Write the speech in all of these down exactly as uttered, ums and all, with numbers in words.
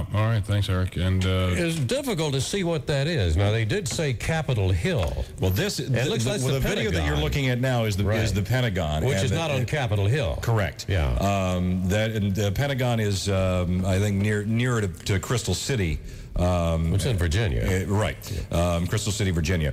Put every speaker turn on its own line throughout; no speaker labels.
Wow. All right. Thanks, Eric. And uh,
it's difficult to see what that is. Now, they did say Capitol Hill.
Well, this
it
the,
looks
the,
like
well,
the,
the video that you're looking at now is the
right.
is the Pentagon,
which
and
is
the,
not on
it,
Capitol Hill.
Correct.
Yeah.
Um, that and the Pentagon is, um, I think, near nearer to, to Crystal City. Um,
It's in Virginia,
uh, right? Um, Crystal City, Virginia.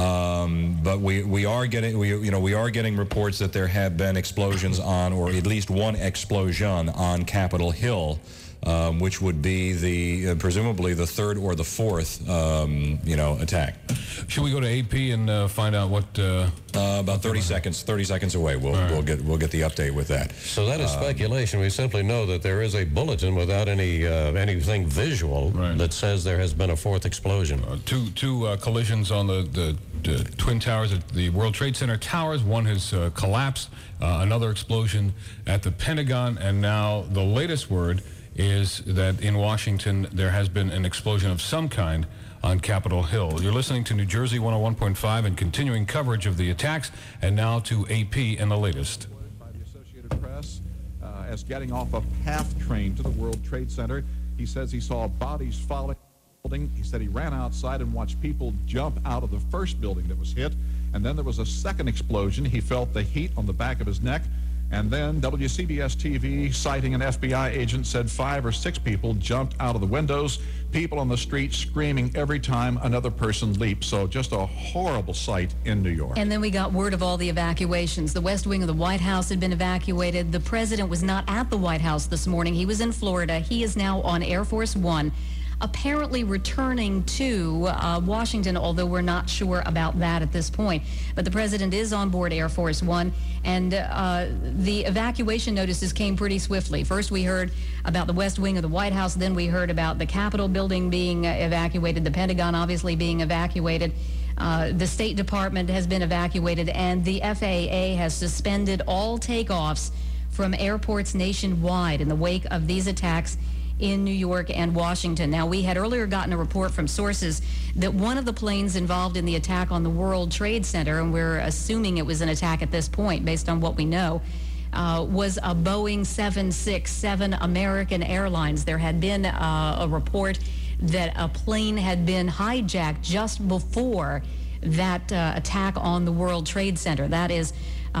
Um, but we we are getting we you know we are getting reports that there have been explosions on, or at least one explosion on Capitol Hill. Um, which would be the uh, presumably the third or the fourth, um, you know, attack.
Should we go to A P and uh, find out what? Uh,
uh, about thirty seconds. Thirty seconds away. We'll right. we'll get we'll get the update with that.
So that is um, speculation. We simply know that there is a bulletin without any uh, anything visual right. that says there has been a fourth explosion.
Uh, two two uh, collisions on the, the the Twin Towers at the World Trade Center towers. One has uh, collapsed. Uh, another explosion at the Pentagon, and now the latest word is that in Washington there has been an explosion of some kind on Capitol Hill. You're listening to New Jersey one oh one point five and continuing coverage of the attacks, and now to A P and the latest.
By the Associated Press, uh, as getting off a PATH train to the World Trade Center, he says he saw bodies falling. He said he ran outside and watched people jump out of the first building that was hit, and then there was a second explosion. He felt the heat on the back of his neck. And then W C B S T V, citing an F B I agent, said five or six people jumped out of the windows, people on the street screaming every time another person leaped. So just a horrible sight in New York.
And then we got word of all the evacuations. The West Wing of the White House had been evacuated. The president was not at the White House this morning. He was in Florida. He is now on Air Force One, apparently returning to uh, Washington, although we're not sure about that at this point. But the president is on board Air Force One, and uh, the evacuation notices came pretty swiftly. First, we heard about the West Wing of the White House. Then we heard about the Capitol building being uh, evacuated, the Pentagon obviously being evacuated. Uh, the State Department has been evacuated, and the F A A has suspended all takeoffs from airports nationwide in the wake of these attacks in New York and Washington. Now, we had earlier gotten a report from sources that one of the planes involved in the attack on the World Trade Center, and we're assuming it was an attack at this point based on what we know, uh, was a Boeing seven sixty-seven American Airlines. There had been uh, a report that a plane had been hijacked just before that uh, attack on the World Trade Center. That is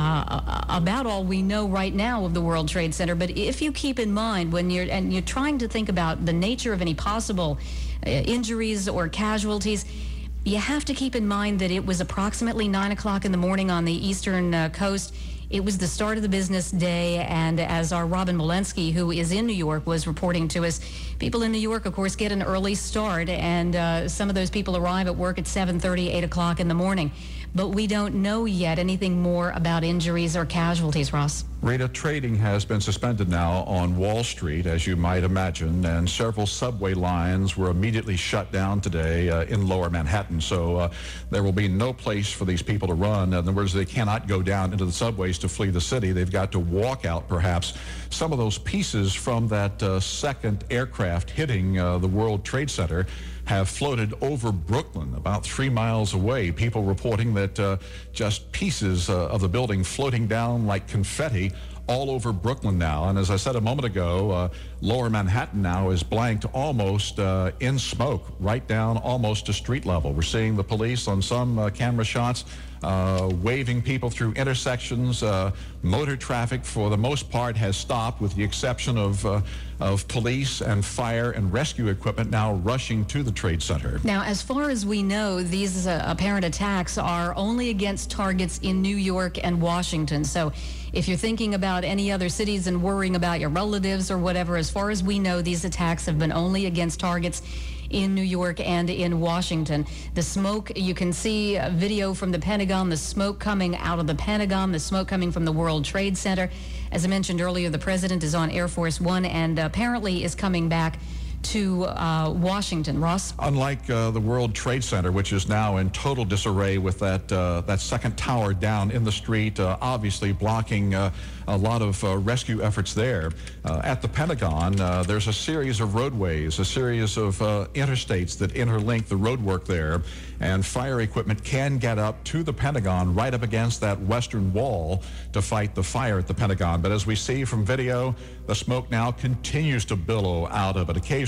uh, about all we know right now of the World Trade Center. But if you keep in mind when you're and you're trying to think about the nature of any possible uh, injuries or casualties, you have to keep in mind that it was approximately nine o'clock in the morning on the eastern uh, coast. It was the start of the business day, and as our Robin Walensky, who is in New York, was reporting to us, people in New York, of course, get an early start, and uh, some of those people arrive at work at seven thirty, eight o'clock in the morning. But we don't know yet anything more about injuries or casualties, Ross.
Rita, trading has been suspended now on Wall Street, as you might imagine, and several subway lines were immediately shut down today uh, in lower Manhattan. So uh, there will be no place for these people to run. In other words, they cannot go down into the subways to flee the city. They've got to walk out, perhaps. Some of those pieces from that uh, second aircraft hitting uh, the World Trade Center have floated over Brooklyn, about three miles away. People reporting that uh, just pieces uh, of the building floating down like confetti all over Brooklyn now. And as I said a moment ago, uh, lower Manhattan now is blanked almost uh, in smoke, right down almost to street level. We're seeing the police on some uh, camera shots uh, waving people through intersections. Uh, motor traffic, for the most part, has stopped, with the exception of uh, of police and fire and rescue equipment now rushing to the Trade Center.
Now, as far as we know, these uh, apparent attacks are only against targets in New York and Washington. So if you're thinking about any other cities and worrying about your relatives or whatever, as far as we know, these attacks have been only against targets in New York and in Washington. The smoke, you can see a video from the Pentagon, the smoke coming out of the Pentagon, the smoke coming from the World Trade Center. As I mentioned earlier, the president is on Air Force One and apparently is coming back to uh, Washington. Ross?
Unlike uh, the World Trade Center, which is now in total disarray with that uh, that second tower down in the street, uh, obviously blocking uh, a lot of uh, rescue efforts there. Uh, at the Pentagon, uh, there's a series of roadways, a series of uh, interstates that interlink the roadwork there, and fire equipment can get up to the Pentagon right up against that western wall to fight the fire at the Pentagon. But as we see from video, the smoke now continues to billow out of it. Occasionally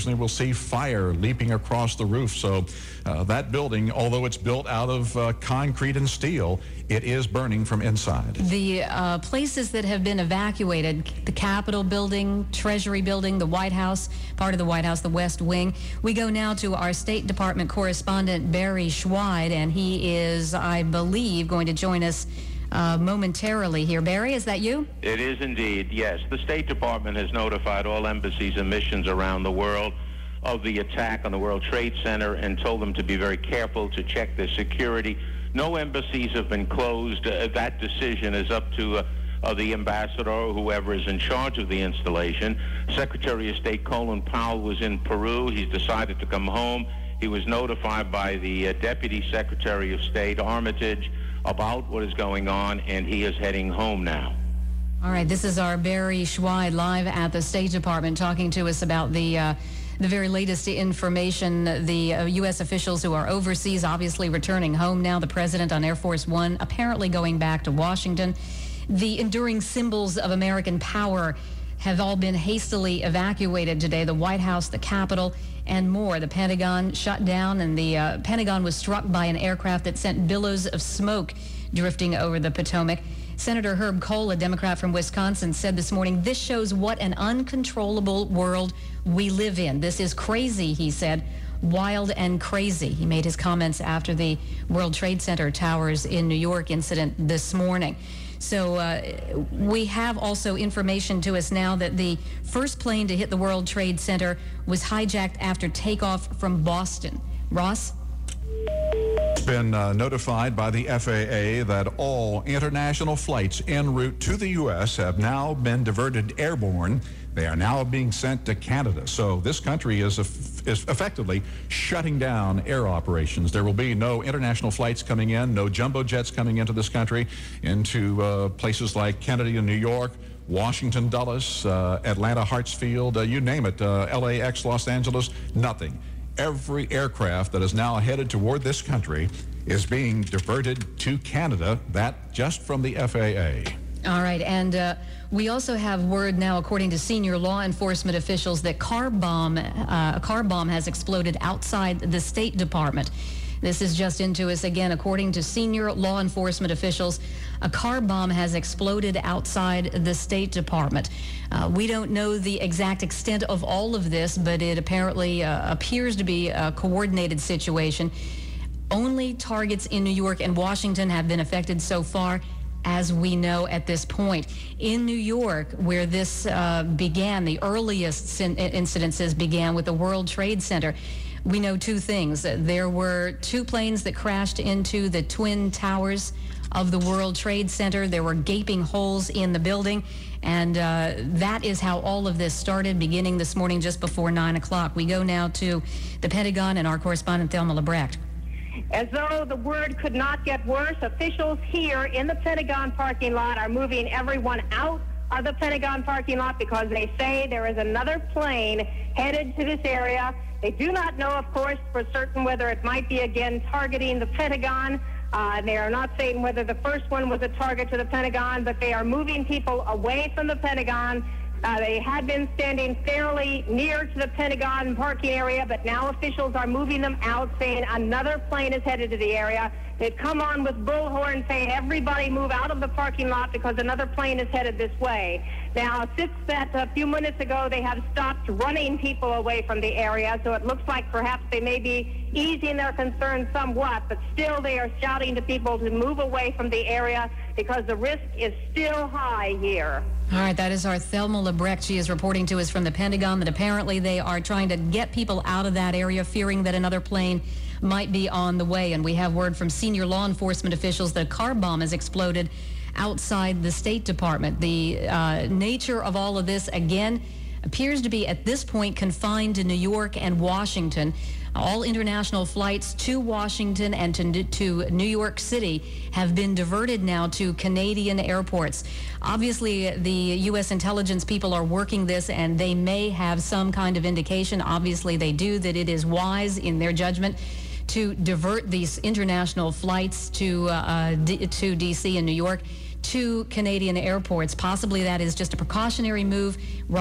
occasionally we'll see fire leaping across the roof. So uh, that building, although it's built out of uh, concrete and steel, it is burning from inside.
The uh, places that have been evacuated, the Capitol building, Treasury building, the White House, part of the White House, the West Wing. We go now to our State Department correspondent, Barry Schweid, and he is, I believe, going to join us uh, momentarily here. Barry, is that you?
It is indeed, yes. The State Department has notified all embassies and missions around the world of the attack on the World Trade Center and told them to be very careful to check their security. No embassies have been closed. Uh, that decision is up to uh, uh, the ambassador or whoever is in charge of the installation. Secretary of State Colin Powell was in Peru. He's decided to come home. He was notified by the uh, Deputy Secretary of State, Armitage, about what is going on, and he is heading home now.
All right, this is our Barry Schweid live at the State Department talking to us about the uh, the very latest information. The uh, U S officials who are overseas obviously returning home now. The president on Air Force One apparently going back to Washington. The enduring symbols of American power have all been hastily evacuated today. The White House, the Capitol, and more. The Pentagon shut down, and the uh, Pentagon was struck by an aircraft that sent billows of smoke drifting over the Potomac. Senator Herb Kohl, a Democrat from Wisconsin, said this morning, "This shows what an uncontrollable world we live in. This is crazy," he said. "Wild and crazy." He made his comments after the World Trade Center towers in New York incident this morning. So uh, we have also information to us now that the first plane to hit the World Trade Center was hijacked after takeoff from Boston. Ross?
It's been uh, notified by the F A A that all international flights en route to the U S have now been diverted airborne. They are now being sent to Canada. So this country is, is effectively shutting down air operations. There will be no international flights coming in, no jumbo jets coming into this country, into uh, places like Kennedy in New York, Washington, Dulles, uh, Atlanta, Hartsfield, uh, you name it, uh, L A X, Los Angeles, nothing. Every aircraft that is now headed toward this country is being diverted to Canada, that just from the F A A.
All right, and uh, we also have word now, according to senior law enforcement officials, that car bomb, uh, a car bomb has exploded outside the State Department. This is just into us again. According to senior law enforcement officials, a car bomb has exploded outside the State Department. Uh, we don't know the exact extent of all of this, but it apparently uh, appears to be a coordinated situation. Only targets in New York and Washington have been affected so far, as we know at this point. In New York, where this uh, began, the earliest incidences began with the World Trade Center, we know two things. There were two planes that crashed into the twin towers of the World Trade Center. There were gaping holes in the building, and uh, that is how all of this started, beginning this morning just before nine o'clock. We go now to the Pentagon and our correspondent, Thelma Lebrecht.
As though the word could not get worse, officials here in the Pentagon parking lot are moving everyone out of the Pentagon parking lot because they say there is another plane headed to this area. They do not know, of course, for certain whether it might be again targeting the Pentagon. Uh, they are not saying whether the first one was a target to the Pentagon, but they are moving people away from the Pentagon. Uh, they had been standing fairly near to the Pentagon parking area, but now officials are moving them out, saying another plane is headed to the area. They've come on with bullhorns saying everybody move out of the parking lot because another plane is headed this way. Now, since that a few minutes ago, they have stopped running people away from the area, so it looks like perhaps they may be easing their concerns somewhat, but still they are shouting to people to move away from the area because the risk is still high here.
All right, that is our Thelma Lebrecht. She is reporting to us from the Pentagon that apparently they are trying to get people out of that area, fearing that another plane might be on the way. And we have word from senior law enforcement officials that a car bomb has exploded outside the State Department. The uh, nature of all of this, again, appears to be at this point confined to New York and Washington. All international flights to Washington and to, to New York City have been diverted now to Canadian airports. Obviously, the U S intelligence people are working this, and they may have some kind of indication, obviously they do, that it is wise in their judgment to divert these international flights to, uh, D- to D C and New York to Canadian airports. Possibly that is just a precautionary move. Ross.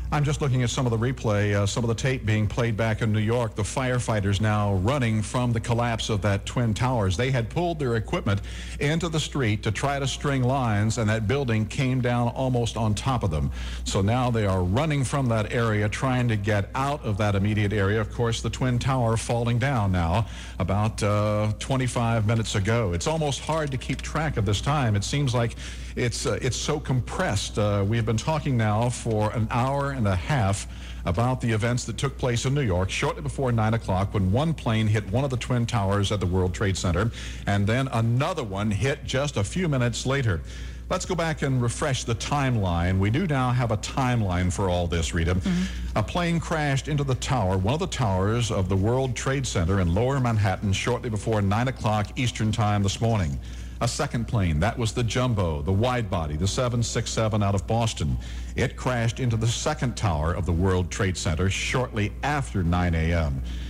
I'm just looking at some of the replay, uh, some of the tape being played back in New York. The firefighters now running from the collapse of that Twin Towers. They had pulled their equipment into the street to try to string lines, and that building came down almost on top of them. So now they are running from that area, trying to get out of that immediate area. Of course, the Twin Tower falling down now about uh, twenty-five minutes ago. It's almost hard to keep track of this time. It seems like it's, uh, it's so compressed. Uh, we've been talking now for an hour and a half about the events that took place in New York shortly before nine o'clock when one plane hit one of the Twin Towers at the World Trade Center, and then another one hit just a few minutes later. Let's go back and refresh the timeline. We do now have a timeline for all this, Rita. Mm-hmm. A plane crashed into the tower, one of the towers of the World Trade Center in Lower Manhattan shortly before nine o'clock Eastern Time this morning. A second plane, that was the Jumbo, the wide body, the seven sixty-seven out of Boston. It crashed into the second tower of the World Trade Center shortly after nine a m